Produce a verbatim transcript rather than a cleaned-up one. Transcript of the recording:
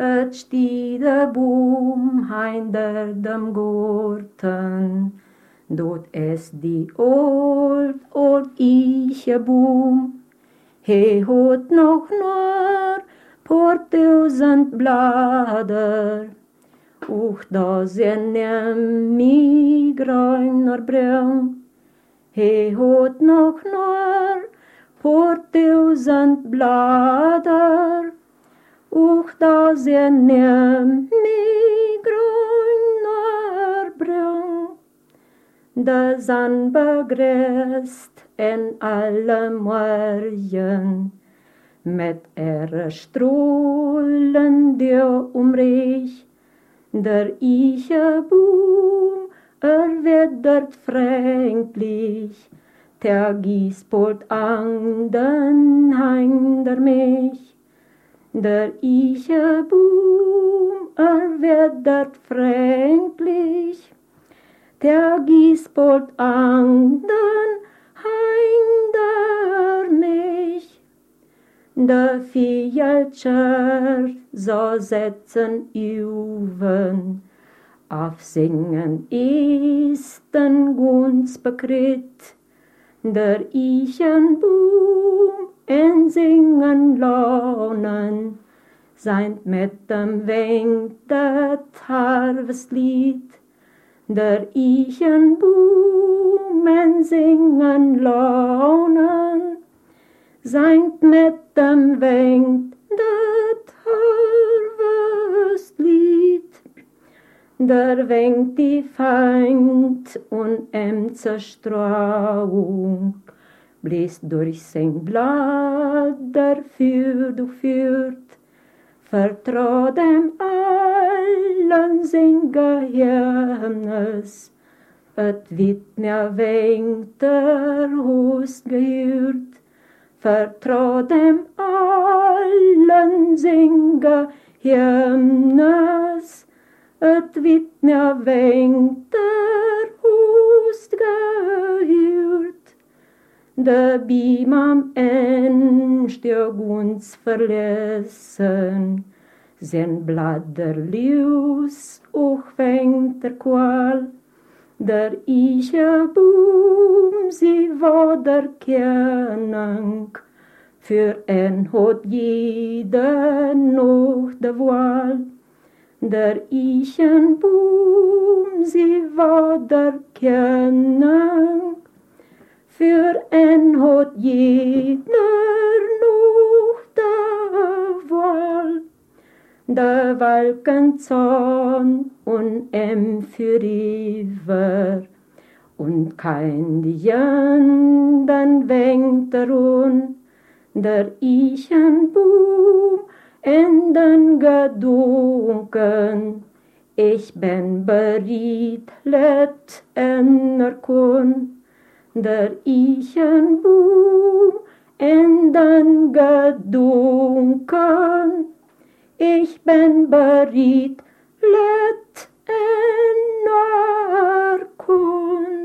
et stiet de boom hinder dem Gurten. Dort es die old, old Eicheboom. He hot noch nur paar tausend Blader. Och da sen nem mi grönar brun. He hot noch nur paar tausend Blader. Och da sen nem mi grönar brun. De zon begräst en alle morgen met ihre strålen der omrich. Der Eicheboom erwidert freundlich, der Giespold an den hinder mich. Der Eicheboom erwidert freundlich, der Giespold an den hinder mich. De Vioeltjer so setzen Uwen, auf Singen ist den Gunz bekritt. Der Eichenboom en Singen lohnen, seint mit dem Wink dat Harvestlied. Der Eichenboom en Singen lohnen, seint mit dem Wink dat Harvestlied. Der winkt die Feind und em Zerstreuung, bläst durch sein Blatt, der führt und führt, vertraut dem allen sein Geheimnis, et wird mir winkt der Hust gehört. Vertraut dem allen sein Geheimnis, et wird mir winkt der Hust gehört. De Bim am End der Gunz verlassen, sein Blader Lius och fängt der Qual. Der Eicheboom sie war der Kernung, für en hot jeder noch de Wahl. Der Eichenboom sie war der Kernung, für en hot jeder noch de Wahl. De Walkenzorn und em für River, und kein Jan, dann wenkt er un, der Eichenboom in den Gedunken. Ich bin bereit, let enner kun, der Eichenboom in den Gedunken. Ich bin bereit, let enner kun.